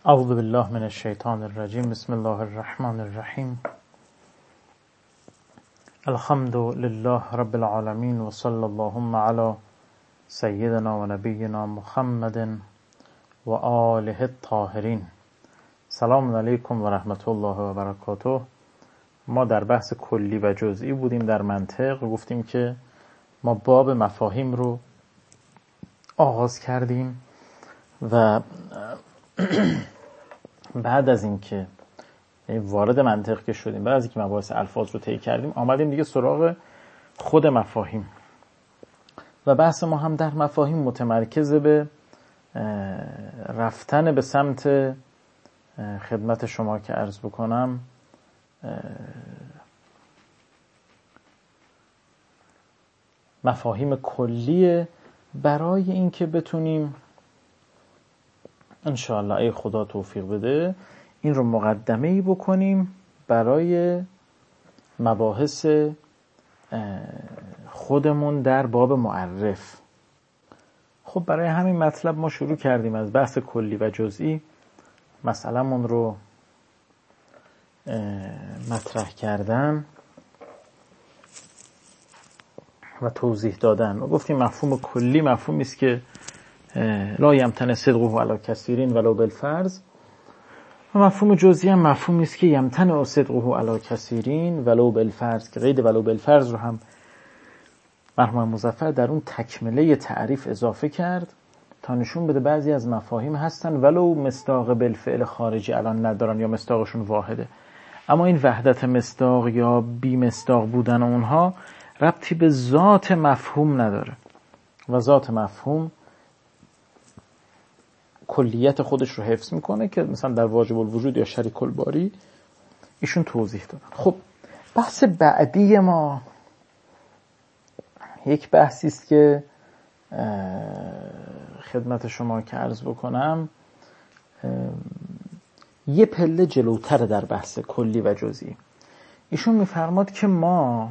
اعوذ بالله من الشیطان الرجیم. بسم الله الرحمن الرحیم. الحمد لله رب العالمین و صلی اللهم علی سیدنا و نبینا محمد و آله الطاهرین. سلام علیکم و رحمت الله و برکاته. ما در بحث کلی و جزئی بودیم در منطق. گفتیم که ما باب مفاهیم رو آغاز کردیم و بعد از اینکه وارد منطق که شدیم، بعد از اینکه مباحث الفاظ رو طی کردیم، آمدیم دیگه سراغ خود مفاهیم و بحث ما هم در مفاهیم متمرکز به رفتن به سمت خدمت شما که عرض بکنم مفاهیم کلیه، برای اینکه بتونیم انشاءالله ای خدا توفیق بده این رو مقدمه‌ای بکنیم برای مباحث خودمون در باب معرف. خب برای همین مطلب ما شروع کردیم از بحث کلی و جزئی، مسئله‌مون رو مطرح کردن و توضیح دادن و گفتیم مفهوم کلی مفهومی است که لا یمتنع صدقه علی کثیرین ولو بالفرض، و مفهوم جزئی هم مفهومی است که یمتنع صدقه علی کثیرین ولو بالفرض، که قید ولو بالفرض رو هم مرحوم مظفر در اون تکمله تعریف اضافه کرد تا نشون بده بعضی از مفاهیم هستن ولو مصداق بالفعل خارجی الان ندارن یا مصداقشون واحده، اما این وحدت مصداق یا بی مصداق بودن اونها ربطی به ذات مفهوم نداره و ذات مفهوم کلیت خودش رو حفظ میکنه که مثلا در واجب الوجود یا شریک الباری ایشون توضیح دادن. خب بحث بعدی ما یک بحثی است که خدمت شما که عرض بکنم یه پله جلوتر در بحث کلی و جزئی. ایشون میفرماد که ما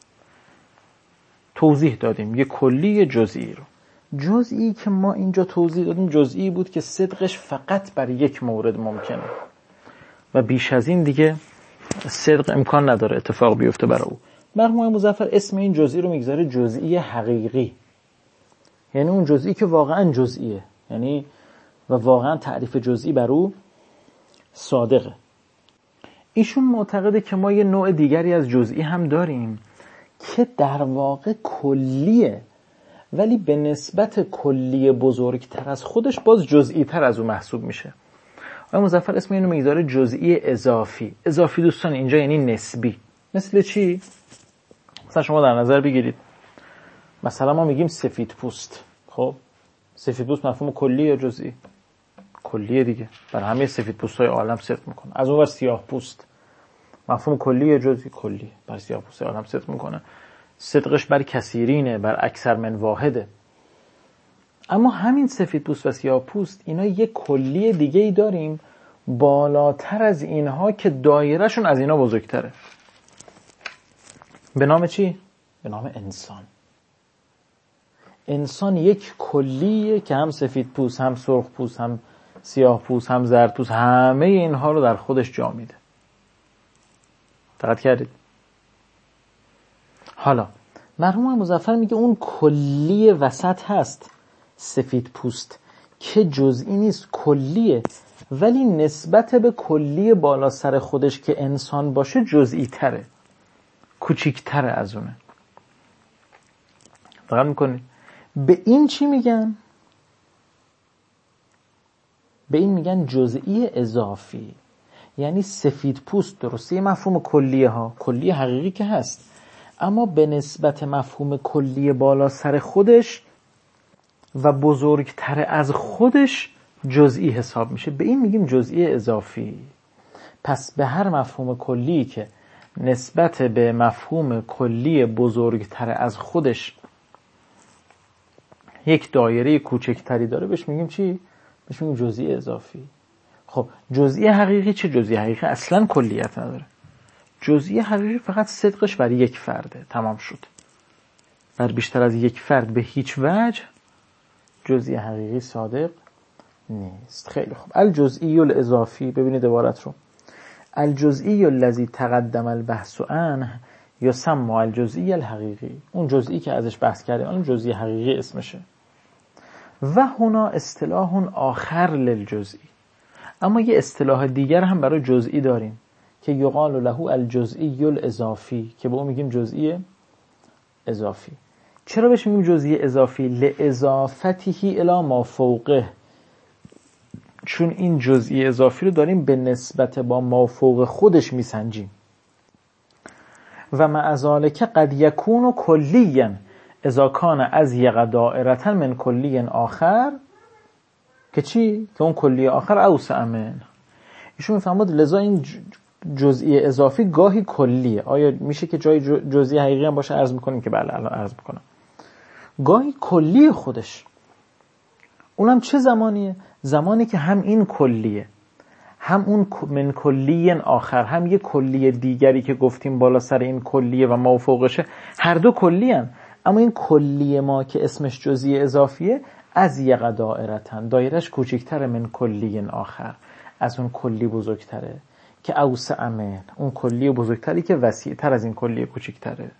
توضیح دادیم یه کلی یه جزئی رو. جزئی که ما اینجا توضیح دادیم جزئی بود که صدقش فقط برای یک مورد ممکنه و بیش از این دیگه صدق امکان نداره اتفاق بیفته برای او. مرحوم مظفر اسم این جزئی رو میگذاره جزئی حقیقی، یعنی اون جزئی که واقعا جزئیه، یعنی و واقعا تعریف جزئی بر او صادقه. ایشون معتقده که ما یه نوع دیگری از جزئی هم داریم که در واقع کلیه ولی به نسبت کلی بزرگتر از خودش باز جزئی تر از اون محسوب میشه. آقای مظفر اسم اینو میگذاره جزئی اضافی. اضافی دوستان اینجا یعنی نسبی. مثل چی؟ مثلا شما در نظر بگیرید مثلا ما میگیم سفید پوست. خب سفید پوست مفهوم کلی یا جزئی؟ کلیه دیگه، برای همه سفید پوستای عالم صدق میکنه. از اون ور سیاه پوست مفهوم کلی یا جزئی؟ کلی، برای سیاه پوستای عالم صدق میکنه. صدقش بر کثیرینه، بر اکثر من واحده. اما همین سفید پوست و سیاه پوست اینا یک کلی دیگه ای داریم بالاتر از اینها که دایرهشون از اینا بزرگتره. به نام چی؟ به نام انسان. انسان یک کلیه که هم سفید پوست، هم سرخ پوست، هم سیاه پوست، هم زرد پوست، همه اینها رو در خودش جا میده. دقت کردید؟ حالا مرحوم مظفر میگه اون کلی وسط هست سفید پوست که جزئی نیست، کلیه، ولی نسبت به کلی بالا سر خودش که انسان باشه جزئی تره، کوچیک تره از اونه. دقت میکنید؟ به این چی میگن؟ به این میگن جزئی اضافی. یعنی سفید پوست درسته یه مفهوم کلیه ها، کلی حقیقی که هست، اما به نسبت مفهوم کلی بالا سر خودش و بزرگتر از خودش جزئی حساب میشه. به این میگیم جزئی اضافی. پس به هر مفهوم کلی که نسبت به مفهوم کلی بزرگتر از خودش یک دایره کوچکتری داره بهش میگیم چی؟ بهش میگیم جزئی اضافی. خب جزئی حقیقی چه؟ جزئی حقیقی اصلا کلیت نداره. جزئی حقیقی فقط صدقش برای یک فرده، تمام شد. بر بیشتر از یک فرد به هیچ وجه جزئی حقیقی صادق نیست. خیلی خوب. الجزئی الاضافی، ببینید عبارت رو، الجزئی الذی تقدم البحث عنه یسمى الجزئی الحقیقی، اون جزئی که ازش بحث کردیم اون جزئی حقیقی اسمشه. و هنا اصطلاح آخر للجزئی، اما یه اصطلاح دیگر هم برای جزئی داریم که یقال له الجزئی الاضافی، که به اون میگیم جزئی اضافی. چرا بهش میگیم جزئی اضافی؟ لاضافته الی ما فوقه، چون این جزئی اضافی رو داریم به نسبت با ما فوق خودش میسنجیم. و مع ذلک قد یکون کلیا اذا کان از دائرة من کلی آخر، که چی؟ که اون کلی آخر اوسع من. ایشون میفهمد لذا این جزئی اضافی گاهی کلیه. آیا میشه که جای جزئی حقیقی هم باشه؟ عرض میکنیم که بله، الان عرض میکنم. گاهی کلی خودش، اونم چه زمانیه؟ زمانی که هم این کلیه، هم اون من کلی آخر، هم یه کلی دیگری که گفتیم بالا سر این کلیه و ما فوقشه، هر دو کلی هن. اما این کلی ما که اسمش جزئی اضافیه، از یق دائرتن، دایرش کوچکتره، من کلی آخر، از اون کلی بزرگتره که اوسع من، اون کلی بزرگتری که وسیعتر از این کلی کوچکتره.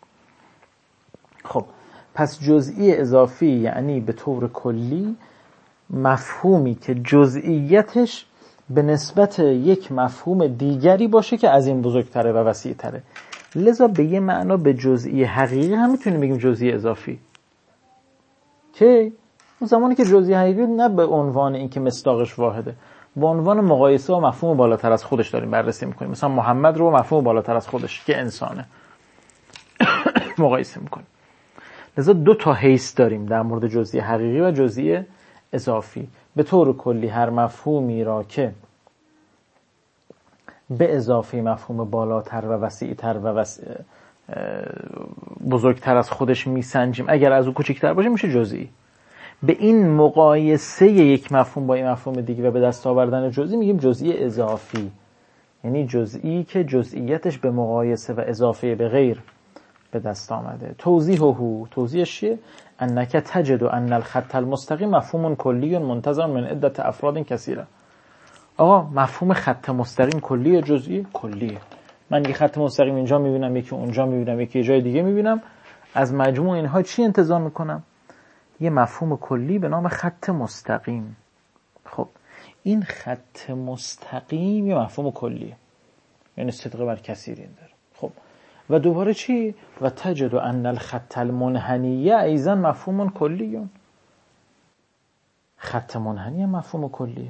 خب پس جزئی اضافی یعنی به طور کلی مفهومی که جزئیتش به نسبت یک مفهوم دیگری باشه که از این بزرگتره و وسیعتره. لذا به یه معنا به جزئی حقیقی هم میتونیم بگیم جزئی اضافی، که اون زمانی که جزئی حقیقی نه به عنوان این که مصداقش واحده، به عنوان مقایسه و مفهوم بالاتر از خودش داریم بررسی میکنیم. مثلا محمد رو مفهوم بالاتر از خودش که انسانه مقایسه میکنیم. لذا دو تا حیث داریم در مورد جزئی حقیقی و جزئی اضافی. به طور کلی هر مفهومی را که به اضافه مفهوم بالاتر و وسیعتر و بزرگتر از خودش میسنجیم، اگر از او کوچکتر باشه میشه جزئی. به این مقایسه یک مفهوم با این مفهوم دیگه و به دست آوردن جزئی میگیم جزئی اضافی، یعنی جزئی که جزئیتش به مقایسه و اضافه به غیر به دست آمده. توضیحش چیه؟ انک تجد ان الخط المستقیم مفهوم کلی منتظم من عدت افراد کثیره. آقا مفهوم خط مستقیم کلیه جزئی؟ کلیه. من یه خط مستقیم اینجا میبینم، یکی اونجا میبینم، یکی جای دیگه میبینم، از مجموع اینها چی انتزاع میکنم؟ یه مفهوم کلی به نام خط مستقیم. خب این خط مستقیم یه مفهوم کلیه، یعنی صدق بر کثیرین داره. خب و دوباره چی؟ و تجد ان الخط المنحنی ایضا مفهوم کلیون. خط منحنی هم مفهوم کلیه.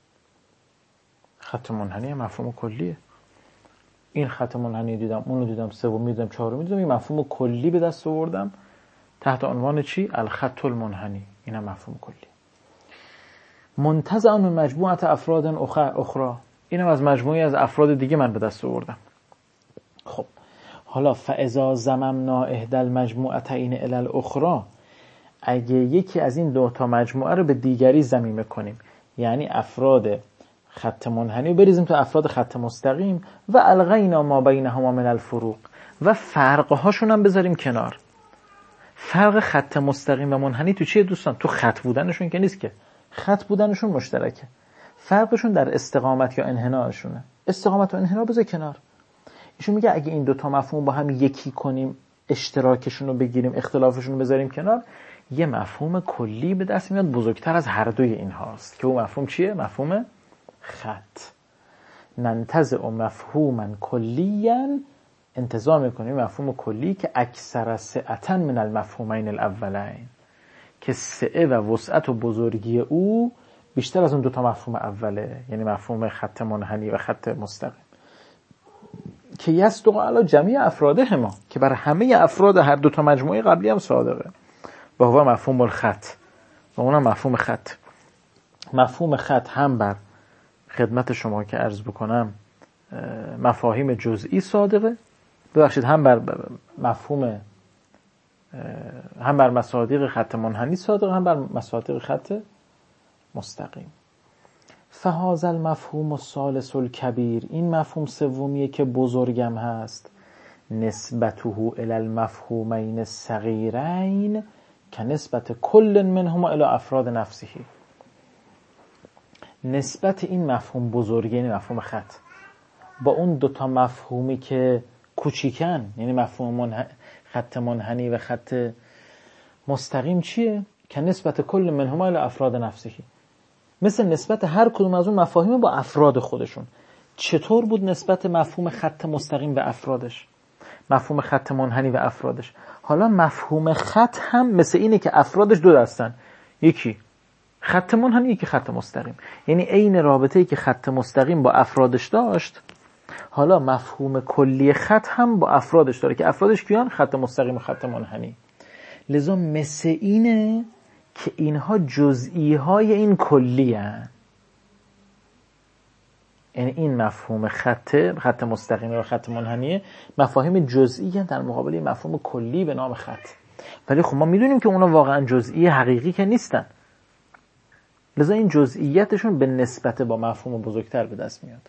خط منحنی هم مفهوم کلیه. این خط منحنی دیدم، اونو دیدم، سومی دیدم، چهارمی دیدم، این مفهوم کلی به دست آوردم تحت عنوان چی؟ الخط المنحنی. این هم مفهوم کلی. منتزع من مجموعه افراد اخرى، اینم از مجموعی از افراد دیگه من به دست آوردم. خب حالا فاذا ضممنا احدى المجموعتين الى الاخرى، اگه یکی از این دو تا مجموعه رو به دیگری ضمیمه کنیم، یعنی افراد خط منحنی بریزیم تو افراد خط مستقیم، و الغینا ما بینهما من الفروق، و فرقهاشون هم بذاریم کنار. فرق خط مستقیم و منحنی تو چیه دوستان؟ تو خط بودنشون که نیست، که خط بودنشون مشترکه. فرقشون در استقامت یا انحناشونه. استقامت و انحنا بذار کنار. ایشون میگه اگه این دوتا مفهوم با هم یکی کنیم، اشتراکشون رو بگیریم، اختلافشون رو بذاریم کنار، یه مفهوم کلی به دست میاد بزرگتر از هر دوی این هاست، که اون مفهوم چیه؟ مفهوم خط. ننتزع مفهوما کلیا، انتزاع میکنیم مفهوم کلی که اکثر سعة من المفهومین الاولین، که سعه و وسعت و بزرگی او بیشتر از اون دوتا مفهوم اوله، یعنی مفهوم خط منحنی و خط مستقیم، که یصدق علی جمیع افراده ما، که بر همه افراد هر دوتا مجموعه قبلی هم صادقه. و هو مفهوم الخط، و اونم مفهوم خط. مفهوم خط هم بر خدمت شما که عرض بکنم مفاهیم جزئی صادقه، ببخشید هم بر مفهوم، هم بر مصادیق خط منحنی صادقه، هم بر مصادیق خط مستقیم. فهذا المفهوم الثالث الکبیر، این مفهوم سومیه که بزرگم هست، نسبته الی المفهومین الصغیرین که نسبت کل منهما الی افراد نفسه. نسبت این مفهوم بزرگی، یعنی مفهوم خط، با اون دوتا مفهومی که کوچیکن، یعنی مفهوم خط منحنی و خط مستقیم چیه؟ که نسبت کل منهما الی افراد نفسهی، مثل نسبت هر کدوم از اون مفاهیم با افراد خودشون. چطور بود نسبت مفهوم خط مستقیم به افرادش، مفهوم خط منحنی و افرادش؟ حالا مفهوم خط هم مثل اینه که افرادش دو دستن، یکی خط منحنی، یکی خط مستقیم، یعنی عین رابطه‌ای که خط مستقیم با افرادش داشت، حالا مفهوم کلی خط هم با افرادش داره که افرادش کیان؟ خط مستقیم و خط منحنی. لذا مثل اینه که اینها جزئی های این کلی هن. یعنی این مفهوم خط مستقیم و خط منحنی مفاهیم جزئی هن در مقابل مفهوم کلی به نام خط. ولی خب ما میدونیم که اونا واقعا جزئی حقیقی که نیستن، لذا این جزئیتشون به نسبت با مفهوم بزرگتر به دست میاد.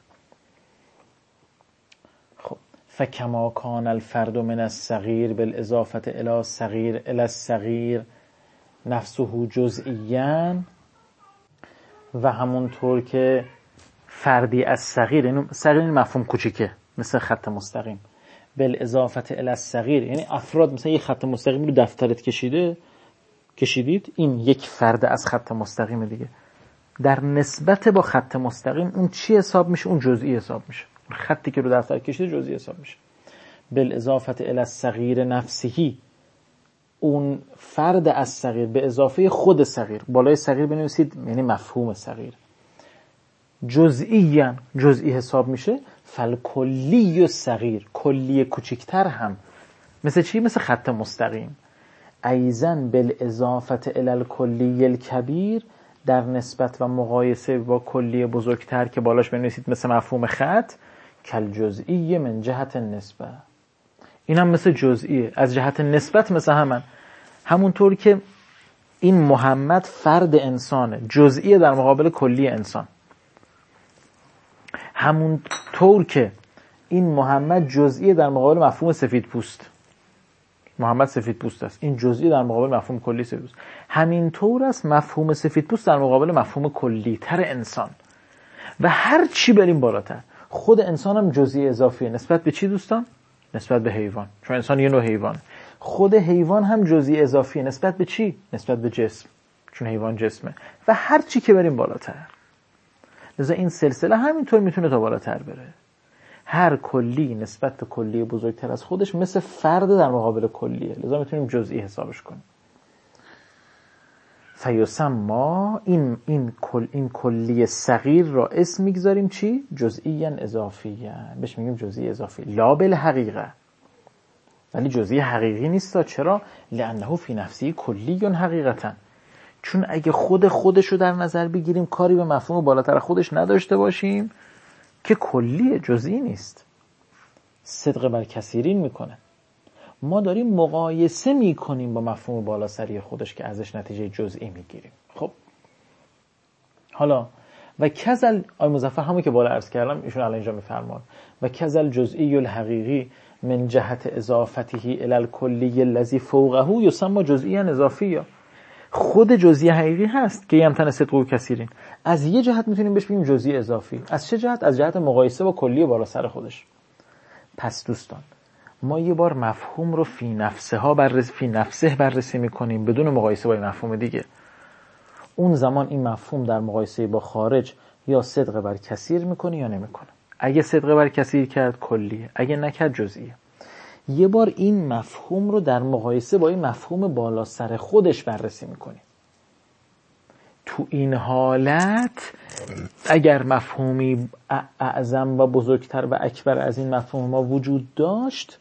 خب فکما کان الفرد من الصغیر بالاضافه الی الصغیر الی الصغیر نفسه جزئیاً، و همونطور که فردی از صغیر، یعنی صغیر این مفهوم کوچیکه مثل خط مستقیم، بالاضافه الی الصغیر یعنی افراد، مثلا یک خط مستقیم رو دفترت کشیدید، این یک فرد از خط مستقیم دیگه، در نسبت با خط مستقیم اون چی حساب میشه؟ اون جزئی حساب میشه. خطی که رو دفتر کشیده جزئی حساب میشه. بالاضافه الی الصغیر نفسه، اون فرد از صغیر به اضافه خود صغیر، بالای صغیر بنویسید یعنی مفهوم صغیر، جزئی حساب میشه. فالکلی و صغیر، کلی کوچکتر هم مثل چی؟ مثل خط مستقیم. ایزن بالاضافه الی الکلی الکبیر، در نسبت و مقایسه با کلی بزرگتر که بالاش بنویسید مثل مفهوم خط، کل جزئی من جهت النسبه، این هم مثل جزئیه از جهت نسبت، مثل همونطور که این محمد فرد انسانه، جزئیه در مقابل کلی انسان، همونطور که این محمد جزئیه در مقابل مفهوم سفید پوست، محمد سفید پوست است، این جزئی در مقابل مفهوم کلی سفید پوست، همینطور است مفهوم سفید پوست در مقابل مفهوم کلی تر انسان. و هر چی بریم بالاتر، خود انسان هم جزئی اضافیه نسبت به چی دوستان؟ نسبت به حیوان، چون انسان یه نوع حیوان. خود حیوان هم جزئی اضافیه نسبت به چی؟ نسبت به جسم، چون حیوان جسمه. و هر چی که بریم بالاتر، لذا این سلسله همینطور میتونه تا بالاتر بره. هر کلی نسبت به کلی بزرگتر از خودش مثل فرد در مقابل کلیه، لذا میتونیم جزئی حسابش کنیم. فیسما، این کلی صغیر را اسم میگذاریم چی؟ جزئیاً اضافیاً، بهش میگیم جزئی اضافی. لا بالحقیقه، ولی جزئی حقیقی نیست. چرا؟ لانه فی نفسی کلی حقیقتا، چون اگه خودش رو در نظر بگیریم، کاری به مفهوم بالاتر خودش نداشته باشیم، که کلیه، جزئی نیست، صدق بر کثیرین میکنه. ما داریم مقایسه میکنیم با مفهوم بالاسری خودش که ازش نتیجه جزئی میگیریم. خب حالا و کذل، آی مظفر همون که بالا عرض کردم ایشون الان اینجا میفرماد، و کذل جزئی الحقیقی من جهت اضافته الی الکلی الذی فوقه یسمى جزئیا اضافیا. خود جزئی حقیقی هست که یمتن صدق کثیرین، از یه جهت میتونیم بهش بگیم جزئی اضافی. از چه جهت؟ از جهت مقایسه با کلی بالا سر خودش. پس دوستان، ما یه بار مفهوم رو فی نفسه بررسی میکنیم بدون مقایسه با مفهوم دیگه. اون زمان این مفهوم در مقایسه با خارج یا صدق بر کثیر میکنه یا نمیکنه. اگه صدق بر کثیر کرد کلیه، اگه نکرد جزئیه. یه بار این مفهوم رو در مقایسه با این مفهوم بالا سر خودش بررسی میکنیم. تو این حالت اگر مفهومی اعظم و بزرگتر و اکبر از این مفهوم ما وجود داشت،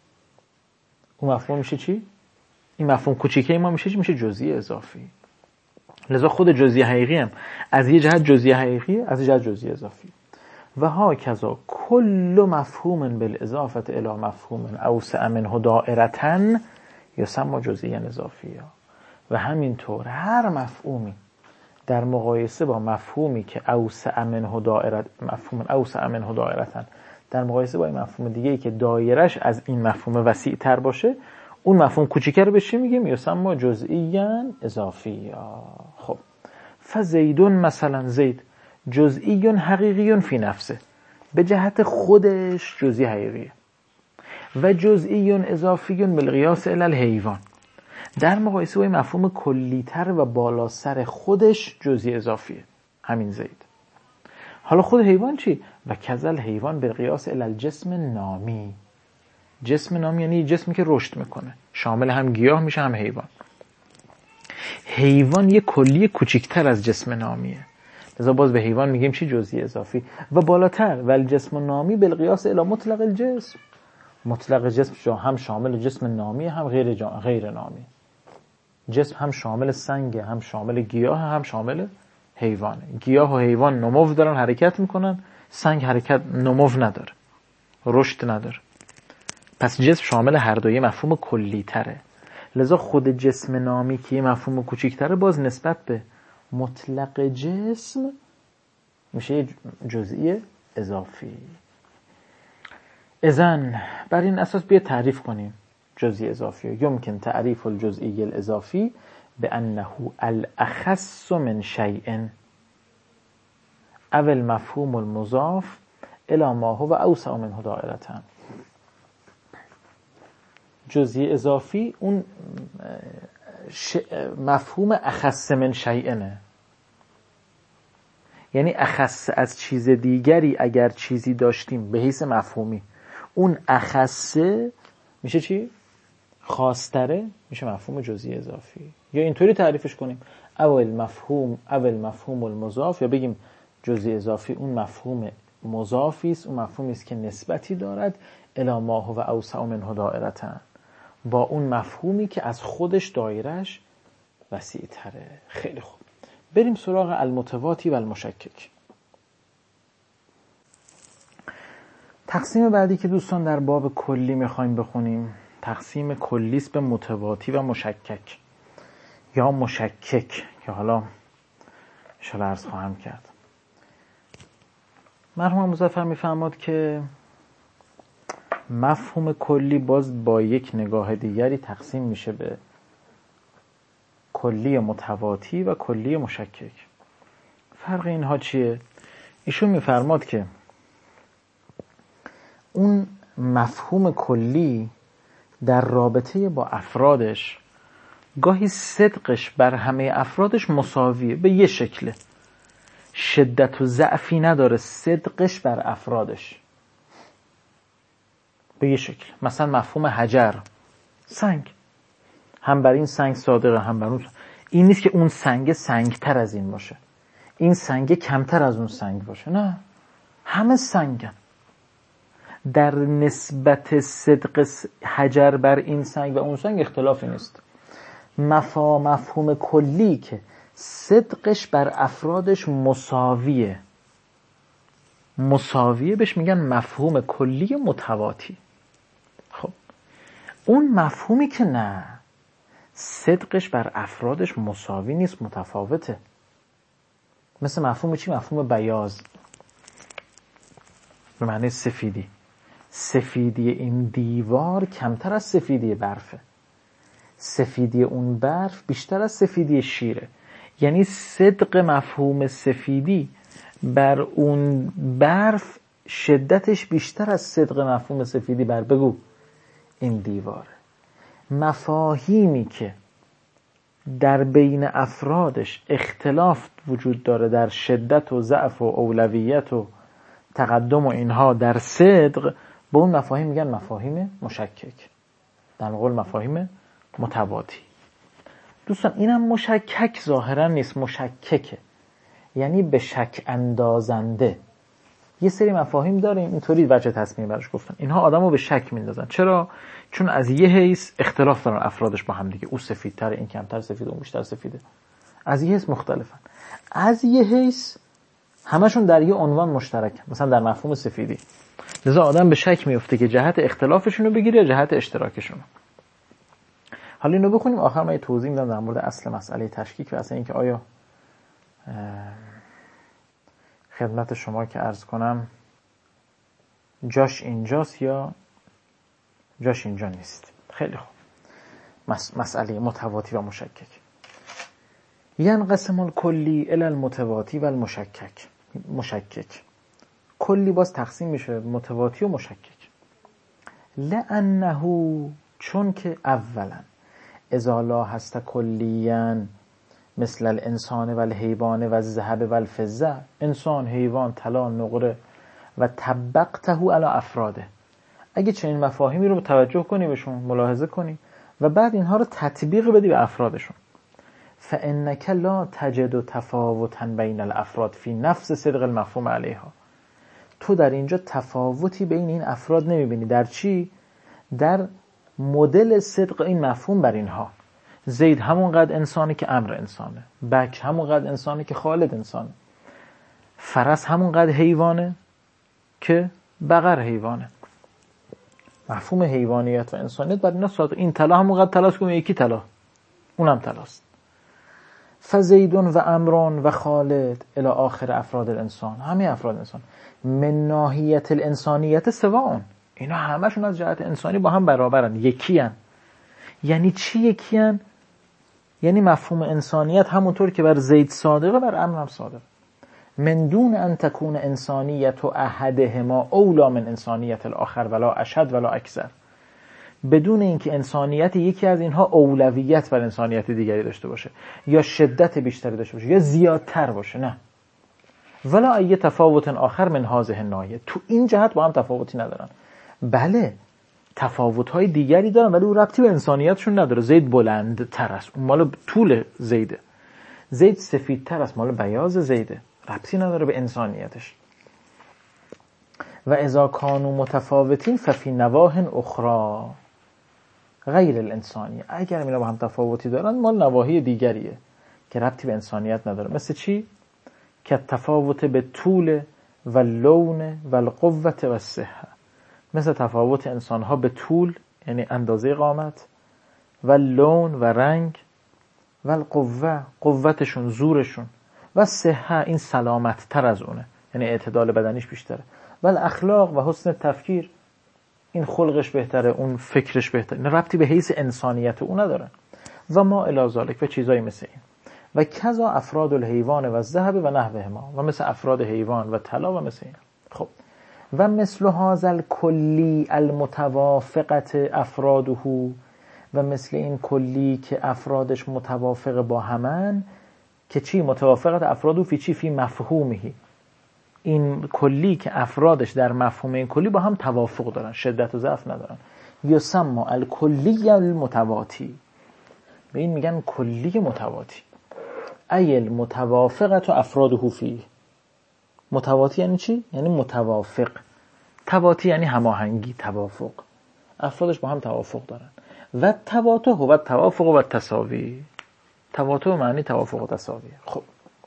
اون مفهوم میشه چی؟ این مفهوم کوچیکه ما میشه چی؟ میشه جزئی اضافی. لذا خود جزئی حقیقی هم از یه جهت جزئی حقیقی، از یه جهت جزئی اضافی. و ها کذا کل مفهوم بالاضافه الی مفهوم اوسع منه دائرةً یسمى جزئیاً اضافیا. و همینطور هر مفهومی در مقایسه با مفهومی که اوسع منه دائرة، مفهوم اوسع منه دائرةً، در مقایسه با این مفهوم دیگه‌ای که دایرش از این مفهوم وسیع تر باشه، اون مفهوم کوچیکه رو به چی میگیم؟ یسمى جزئیاً اضافیا. خب فزیدون، مثلا زید جزئی حقیقی فی نفسه، به جهت خودش جزئی حقیقیه، و جزئی اضافی بالقیاس الی الحیوان، در مقایسه با مفهوم کلی‌تر و بالا سر خودش جزئی اضافیه، همین زید. حالا خود حیوان چی؟ و کذل حیوان بالقیاس الی الجسم نامی. جسم نامی یعنی جسمی که رشد میکنه، شامل هم گیاه میشه هم حیوان. حیوان یه کلی کوچکتر از جسم نامیه، لذا باز به حیوان میگیم چی؟ جزئی اضافی. و بالاتر و الجسم نامی بالقیاس الی مطلق الجسم، مطلق جسم هم شامل جسم نامی هم غیر نامی. جسم هم شامل سنگ، هم شامل گیاه، هم شامل حیوانه. گیاه و حیوان نمو دارن، حرکت میکنن، سنگ حرکت نمو نداره، رشد نداره. پس جسم شامل هر دوی مفهوم کلی تره، لذا خود جسم نامی که یه مفهوم کوچیک‌تره باز نسبت به مطلق جسم میشه جزئی اضافی. اذن بر این اساس بیا تعریف کنیم جزئی اضافی. یمکن تعریف الجزئی الاضافی بانه الاخص من شیء او المفهوم المضاف الی ما هو اوسع منه دائرة. جزئی اضافی اون مفهوم اخص من شیئنه، یعنی اخص از چیز دیگری اگر چیزی داشتیم به حیث مفهومی، اون اخصه میشه چی؟ خاص‌تره، میشه مفهوم جزئی اضافی. یا اینطوری تعریفش کنیم اول مفهوم المضاف، یا بگیم جزئی اضافی اون مفهوم مضافی است، اون مفهومی است که نسبتی دارد الی ما هو اوسع منه دائرة، با اون مفهومی که از خودش دایرش وسیع تره. خیلی خوب، بریم سراغ المتواتی و المشکک. تقسیم بعدی که دوستان در باب کلی میخوایم بخونیم تقسیم کلی است به متواتی و مشکک یا مشکک که حالا ان شاءالله عرض خواهم کرد. مرحوم مظفر میفرماد که مفهوم کلی باز با یک نگاه دیگری تقسیم میشه به کلی متواتی و کلی مشکک. فرق اینها چیه؟ ایشون میفرماد که اون مفهوم کلی در رابطه با افرادش گاهی صدقش بر همه افرادش مساویه، به یه شکله، شدت و ضعفی نداره صدقش بر افرادش به یه شکل. مثلا مفهوم حجر، سنگ، هم بر این سنگ صادقه هم بر اون. این نیست که اون سنگ سنگتر از این باشه، این سنگ کمتر از اون سنگ باشه، نه، همه سنگن. در نسبت صدق حجر بر این سنگ و اون سنگ اختلافی نیست. مفهوم کلی که صدقش بر افرادش مساویه بهش میگن مفهوم کلی متواتی. خب اون مفهومی که نه، صدقش بر افرادش مساوی نیست، متفاوته. مثل مفهوم چی؟ مفهوم بیاض به معنی سفیدی. سفیدی این دیوار کمتر از سفیدی برفه، سفیدی اون برف بیشتر از سفیدی شیره. یعنی صدق مفهوم سفیدی بر اون برف شدتش بیشتر از صدق مفهوم سفیدی بر بگو این دیواره. مفاهیمی که در بین افرادش اختلاف وجود داره در شدت و ضعف و اولویت و تقدم و اینها در صدق، به اون مفاهیم میگن مفاهیم مشکک، در مقابل مفاهیم متواتی. دوستان اینم مشکک ظاهرا نیست، مشککه، یعنی به شک اندازنده. یه سری مفاهیم داریم اینطوری وجه تصمیم براش گفتن، اینها آدمو به شک میندازن. چرا؟ چون از یه حیث اختلاف دارن افرادش با هم دیگه، او سفیدتره، این کمتر سفیده، اون بیشتر سفیده، از یه حیث مختلفن. از یه حیث همشون در یه عنوان مشترکن، مثلا در مفهوم سفیدی. لذا آدم به شک میفته که جهت اختلافشون رو بگیره یا جهت اشتراکشون. حالا اینو بخونیم، آخر من یه توضیح میدم در مورد اصل مسئله تشکیک و اصلا اینکه آیا خدمت شما که عرض کنم جاش اینجاست یا جاش اینجا نیست. خیلی خوب. مسئله متواتی و مشکک. ینقسم الکلی الی المتواتی و المشکک. مشکک. کلی باز تقسیم میشه متواتی و مشکک. لأنه، چون که اولا اذا لا هست کلیاً مثل الانسان و الحیوان و الذهب و الفضه، انسان، حیوان، طلا، نقره، و طبقته علی افراده، اگه چنین مفاهیمی رو توجه کنی بهشون، ملاحظه کنی و بعد اینها رو تطبیق بدی به افرادشون، فانک لا تجد تفاوتا بین الافراد فی نفس صدق المفهوم علیها، تو در اینجا تفاوتی بین این افراد نمیبینی. در چی؟ در مدل صدق این مفهوم بر اینها. زید همونقدر انسانی که عمرو انسانه، بکر همونقدر انسانی که خالد انسانه، فرس همونقدر حیوانه که بقر حیوانه. مفهوم حیوانیت و انسانیت بر اینا صادق. این طلا همونقدر طلاست که اون یکی طلا، اونم طلاست. فزیدون و عمران و خالد الی آخر افراد الانسان، همه افراد انسان، من ناحیت الانسانیت سواء، اینا همشون از جهت انسانی با هم برابرن، یکیان. یعنی چی یکیان؟ یعنی مفهوم انسانیت همونطور که بر زید صادقه بر عمرو هم صادقه. من دون ان تکون انسانیت و احدهما اولا من انسانیت الاخر ولا اشد ولا اکثر، بدون اینکه انسانیت یکی از اینها اولویت بر انسانیت دیگری داشته باشه یا شدت بیشتری داشته باشه یا زیادتر باشه، نه. ولا ای تفاوت آخر من هذه الناحیه، تو این جهت با هم تفاوتی ندارن. بله تفاوت‌های دیگری دارن ولی اون ربطی به انسانیتشون نداره. زید بلندتر است، اون مال طول زیده. زید سفیدتر است، مال بیاض زیده، ربطی نداره به انسانیتش. و اذا کانوا متفاوتین ففی نواح اخرى غیر الانسانی، اگر اینا با هم تفاوتی دارن مال نواحی دیگریه که ربطی به انسانیت نداره. مثل چی؟ که تفاوت به طول و لون و القوة و الصحه، مثل تفاوت انسانها به طول یعنی اندازه قامت، و لون و رنگ، و القوة قوتشون، زورشون، و صحه این سلامت تر از اونه یعنی اعتدال بدنیش بیشتره، و الاخلاق و حسن تفکیر این خلقش بهتره، اون فکرش بهتره، این ربطی به حیث انسانیت اون ندارن. و ما الی ذالک و چیزایی مثل این. و کذا افراد الحیوان و الذهب و نحوهما، و مثل افراد حیوان و طلا و مثل این. خب و مثل هذا الکلی المتوافقت افراده، و مثل این کلی که افرادش متوافق با همن، که چی؟ متوافقت افرادو فی چی؟ فی مفهومهی، این کلی که افرادش در مفهوم این کلی با هم توافق دارن، شدت و ضعف ندارن. یسمى الکلی المتواتی، به این میگن کلی متواتی. ای المتوافقت و افراده فیه. متواتی یعنی چی؟ یعنی متوافق. تواتی یعنی هماهنگی، توافق، افرادش با هم توافق دارن. و تواته و توافق و تساوی، تواته معنی توافق و تساویه. خب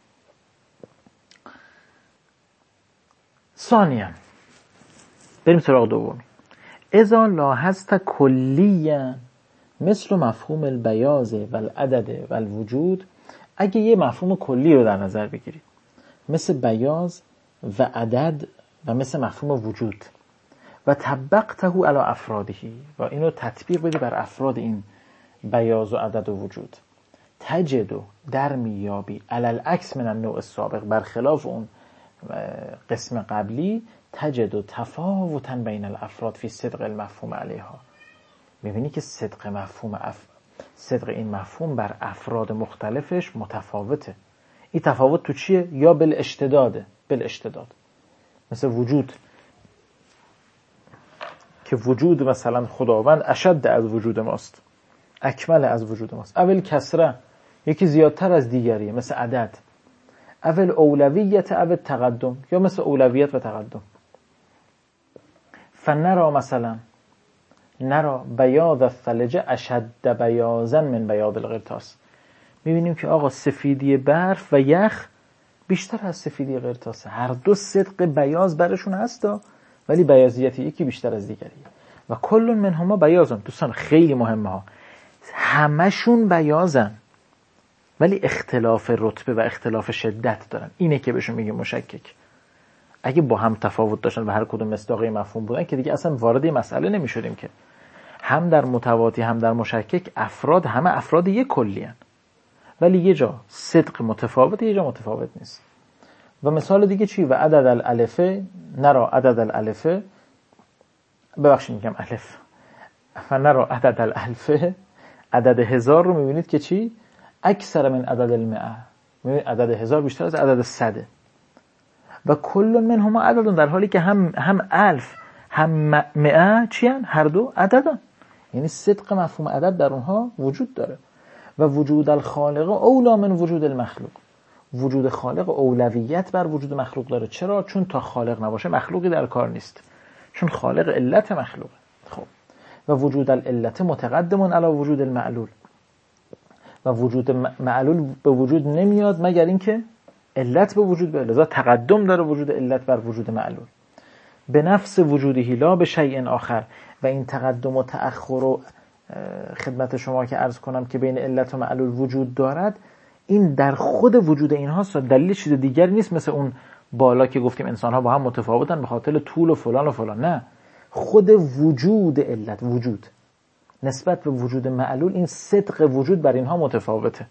ثانیاً بریم سراغ دومی. اذا لاحظت کلیاً مثل مفهوم البیاض و العدد و الوجود، اگه یه مفهوم کلی رو در نظر بگیری مثل بیاض و عدد و مثل مفهوم وجود، و طبقته علی افرادهی، و اینو تطبیق بدی بر افراد این بیاض و عدد و وجود، تجدو در میابی علی العکس من النوع السابق، برخلاف اون قسم قبلی، تجدو تفاوتا بین الافراد فی صدق المفهوم علیها، میبینی که صدق این مفهوم بر افراد مختلفش متفاوته. این تفاوت تو چیه؟ یا بالاشتداده، بالاشتداد. مثل وجود که وجود مثلا خداوند اشد از وجود ماست، اکمل از وجود ماست. اول کسره یکی زیادتر از دیگریه، مثل عدد. اول اولویت اول تقدم، یا مثل اولویت و تقدم. فنرا مثلا نرا بیاض الثلج اشد بیاضا من بیاض القرطاس، میبینیم که آقا سفیدی برف و یخ بیشتر از سفیدی قرطاس. هر دو صدق بیاض برشون هستا، ولی بیاضیت یکی بیشتر از دیگریه. و کل منهما بیاضن. دوستان خیلی مهمه ها، همشون بیاضن ولی اختلاف رتبه و اختلاف شدت دارن. اینه که بهشون میگه مشکک. اگه با هم تفاوت داشتن و هر کدوم مصداقی مفهوم بودن که دیگه اصلا وارد این مسئله نمیشدیم، که هم در متواتی هم در مشکک افراد همه افراد یک کلی هن. ولی یه جا صدق متفاوته، یه جا متفاوت نیست. و مثال دیگه چی؟ و عدد الالفه، نرا عدد الالفه، ببخشید میگم الف، و نرا عدد الالفه، عدد 1000 رو میبینید که چی؟ اکثر من عدد المئه، میبینید عدد 1000 بیشتر از عدد 100 و کل منهما عددون، در حالی که هم الف هم مئه چی هن؟ هر دو عددن. یعنی صدق مفهوم عدد در اونها وجود داره. و وجود الخالق اولا من وجود المخلوق، وجود خالق اولویت بر وجود مخلوق داره. چرا؟ چون تا خالق نباشه مخلوقی در کار نیست، چون خالق علت مخلوقه. خب و وجود العلت متقدم علی وجود المعلول، و وجود معلول به وجود نمیاد مگر اینکه علت به وجود بیاد، لذا تقدم داره وجود علت بر وجود معلول. به نفس وجودی لا به شیء آخر، و این تقدم و تأخر و خدمت شما که عرض کنم که بین علت و معلول وجود دارد، این در خود وجود اینهاست، دلیل چیز دیگری نیست. مثل اون بالا که گفتیم انسان ها با هم متفاوتن به خاطر طول و فلان و فلان، نه، خود وجود علت، وجود نسبت به وجود معلول، این صدق وجود بر اینها متفاوته.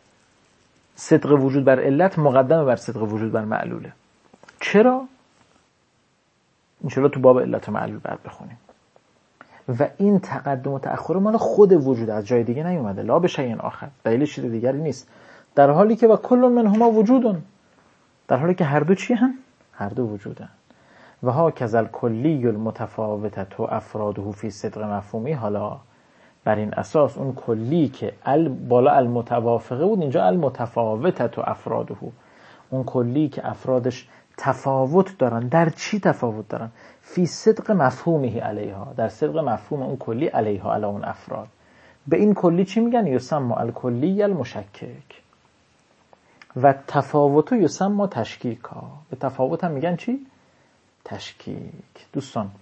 صدق وجود بر علت مقدمه بر صدق وجود بر معلوله. چرا؟ انشاءالله تو باب علت و معلول بعد بخونیم. و این تقدم و تأخر مال خود وجود، از جای دیگه نیومده. لا به شیء آخر، دلیل چیز دیگری نیست. در حالی که و کل منهما وجودن، در حالی که هر دو چی هن؟ هر دو وجودن. و ها کذل کلی المتفاوته و افراده فی صدق مفهومی. حالا بر این اساس اون کلی که بالا المتوافقه بود، اینجا المتفاوته و افراده، اون کلی که افرادش تفاوت دارن. در چی تفاوت دارن؟ فی صدق مفهومه علیها، در صدق مفهوم اون کلی علیها، علی اون افراد. به این کلی چی میگن؟ یسمى الکلی المشکک. و تفاوتو یسمى تشکیکا، به تفاوت هم میگن چی؟ تشکیک. دوستان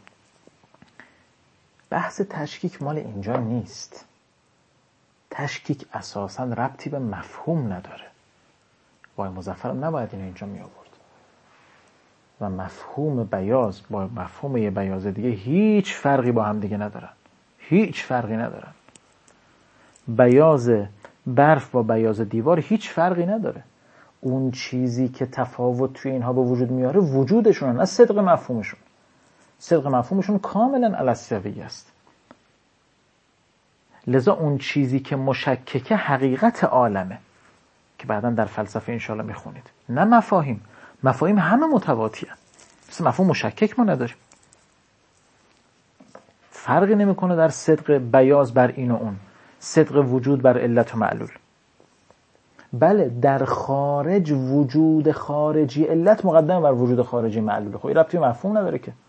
بحث تشکیک مال اینجا نیست. تشکیک اساساً ربطی به مفهوم نداره. وای مظفرم نباید اینو اینجا می آورد. و مفهوم بیاض با مفهوم یه بیاض دیگه هیچ فرقی با هم دیگه ندارن، هیچ فرقی ندارن. بیاض برف با بیاض دیوار هیچ فرقی نداره. اون چیزی که تفاوت توی اینها به وجود میاره وجودشون، نه صدق مفهومشون. صدق مفهومشون کاملا علی السویه است. لذا اون چیزی که مشککه حقیقت عالمه که بعداً در فلسفه انشاءالله میخونید، نه مفاهیم. مفاهیم همه متواطیه، مثل مفهوم مشکک ما نداریم. فرقی نمیکنه در صدق بیاض بر این و اون، صدق وجود بر علت و معلول. بله در خارج وجود خارجی علت مقدم بر وجود خارجی معلول. خب این ربطی مفهوم نداره که.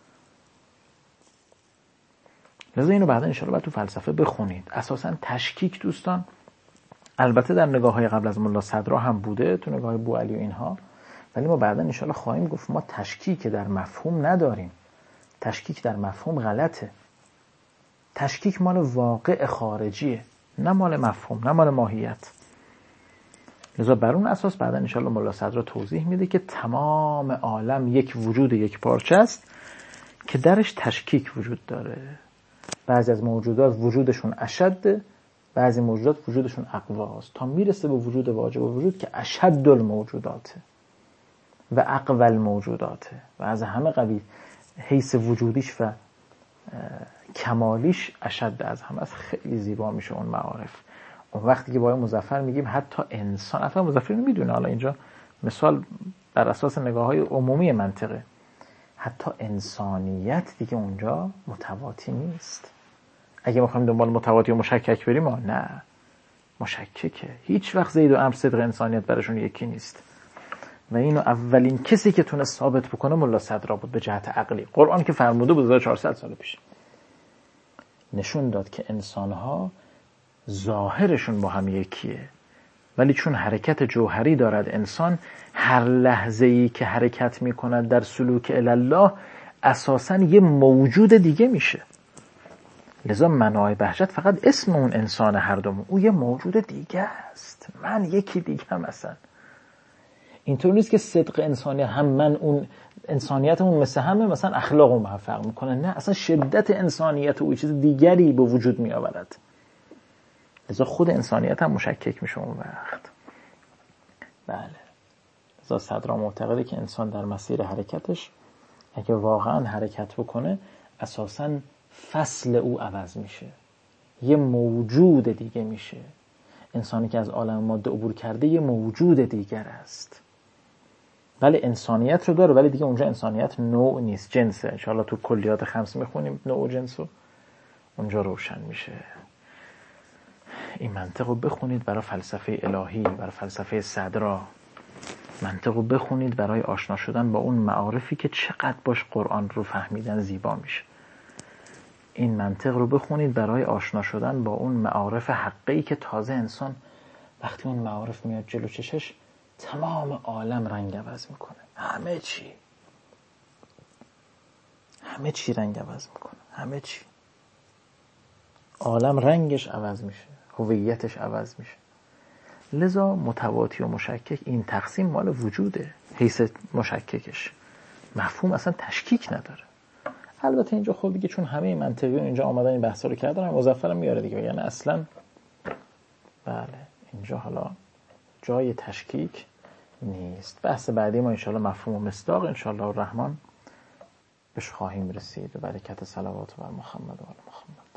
لذا اینو بعدا انشاءالله باید تو فلسفه بخونید. اساساً تشکیک دوستان البته در نگاه‌های قبل از ملا صدرا هم بوده، تو نگاه بوعلی و اینها، ولی ما بعدا انشاءالله خواهیم گفت ما تشکیک در مفهوم نداریم. تشکیک در مفهوم غلطه. تشکیک مال واقع خارجیه، نه مال مفهوم، نه مال ماهیت. لذا بر اون اساس بعدا انشاءالله ملا صدرا توضیح میده که تمام عالم یک وجود یک پارچه است که درش تشکیک وجود داره. بعضی از موجودات وجودشون اشد، بعضی موجودات وجودشون اقواست، تا میرسه به وجود واجب وجود که اشد الموجوداته و اقوى الموجوداته و از همه قوی. حیث وجودیش و کمالیش اشد از همه است. خیلی زیبا میشه اون معارف. اون وقتی که با مظفر میگیم حتی انسان، اصلا مظفر اینو میدونه، حالا اینجا مثال بر اساس نگاه‌های عمومی منطقه، حتی انسانیت دیگه اونجا متواتی نیست. اگه بخوایم دنبال متواتی و مشکک بریم، نه، مشککه. هیچ وقت زید و عمرو صدق انسانیت براشون یکی نیست. و اینو اولین کسی که تونه ثابت بکنه ملا صدرا بود به جهت عقلی. قرآن که فرموده بود 1400 سال پیش، نشون داد که انسان‌ها ظاهرشون با هم یکیه، ولی چون حرکت جوهری دارد انسان، هر لحظه‌ای که حرکت می‌کند در سلوک الی الله اساساً یه موجود دیگه میشه. لذا مناع بهجت فقط اسم اون انسان هر دومون، او یه موجود دیگه است، من یکی دیگه هم. اصلا اینطور نیست که صدق انسانی هم من اون انسانیتمون مثل همه، مثلا اخلاقمون با هم فرق میکنه، نه، اصلا شدت انسانیت او چیز دیگری به وجود می آورد. لذا خود انسانیت هم مشکک میشه اون وقت. بله، مرتضی صدرا معتقده که انسان در مسیر حرکتش اگه واقعا حرکت بکنه اساساً فصل او عوض میشه، یه موجود دیگه میشه. انسانی که از عالم ماده عبور کرده یه موجود دیگر است. ولی انسانیت رو داره، ولی دیگه اونجا انسانیت نوع نیست، جنسه. انشاءالله تو کلیات خمس میخونیم نوع و جنسو، اونجا روشن میشه. این منطق رو بخونید برای فلسفه الهی، برای فلسفه صدرا. منطق رو بخونید برای آشنا شدن با اون معارفی که چقدر باش قرآن رو فهمیدن زیبا میشه. این منطق رو بخونید برای آشنا شدن با اون معارف حقیقی که تازه انسان وقتی اون معارف میاد جلو چشش تمام عالم رنگ عوض میکنه. همه چی رنگ عوض میکنه. همه چی. عالم رنگش عوض میشه، هویتش عوض میشه. لذا متواتی و مشکک این تقسیم مال وجوده. حیث مشککش مفهوم اصلا تشکیک نداره. البته اینجا خب دیگه چون همه منطقیون اینجا آمدن این بحثا رو کردن، مظفرم میاره دیگه، یعنی اصلا بله اینجا حالا جای تشکیک نیست. بحث بعدی ما انشاءالله مفهوم و مصداق انشاءالله الرحمن بهش خواهیم رسید. برکت صلوات بر محمد و آل محمد.